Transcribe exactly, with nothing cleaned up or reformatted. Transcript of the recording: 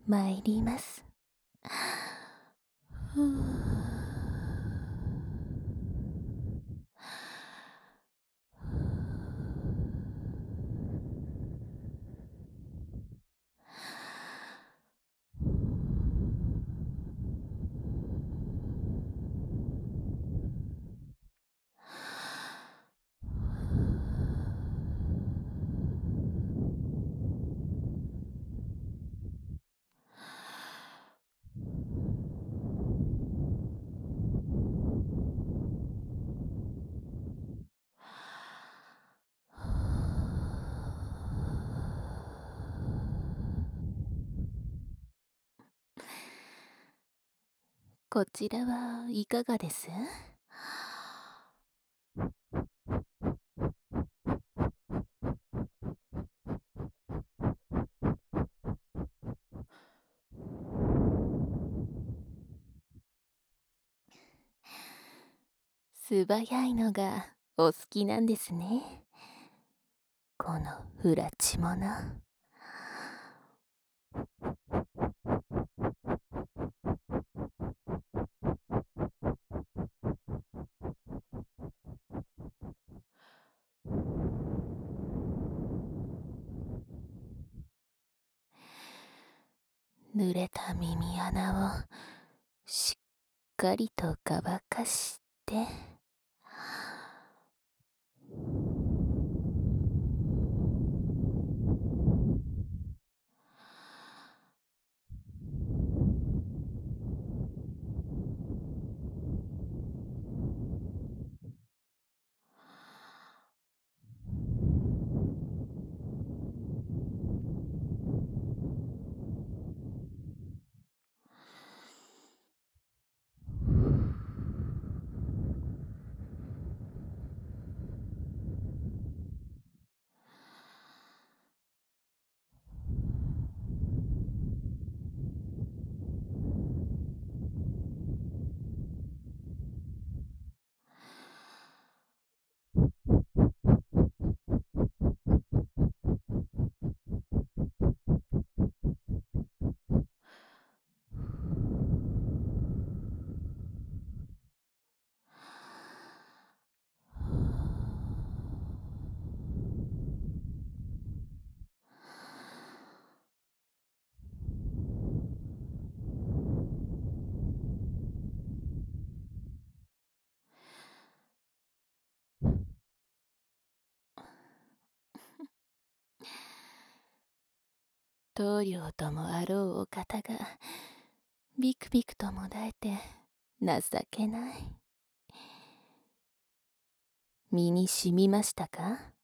参ります。ふう。こちらはいかがです？素早いのがお好きなんですね。このフラチモノ。濡れた耳穴をしっかりと乾かして、棟梁ともあろうお方がビクビクともだえて情けない。身に染みましたか？